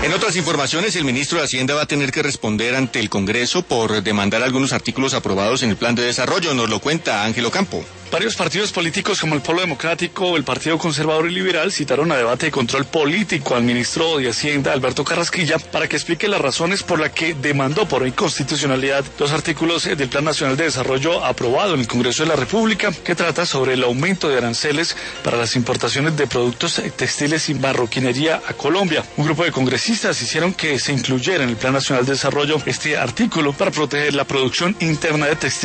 En otras informaciones, el ministro de Hacienda va a tener que responder ante el Congreso por demandar algunos artículos aprobados en el Plan de Desarrollo. Nos lo cuenta Ángelo Campo. Varios partidos políticos como el Polo Democrático, el Partido Conservador y Liberal citaron a debate de control político al ministro de Hacienda, Alberto Carrasquilla, para que explique las razones por las que demandó por inconstitucionalidad los artículos del Plan Nacional de Desarrollo aprobado en el Congreso de la República, que trata sobre el aumento de aranceles para las importaciones de productos textiles y marroquinería a Colombia. Un grupo de congresistas hicieron que se incluyera en el Plan Nacional de Desarrollo este artículo para proteger la producción interna de textiles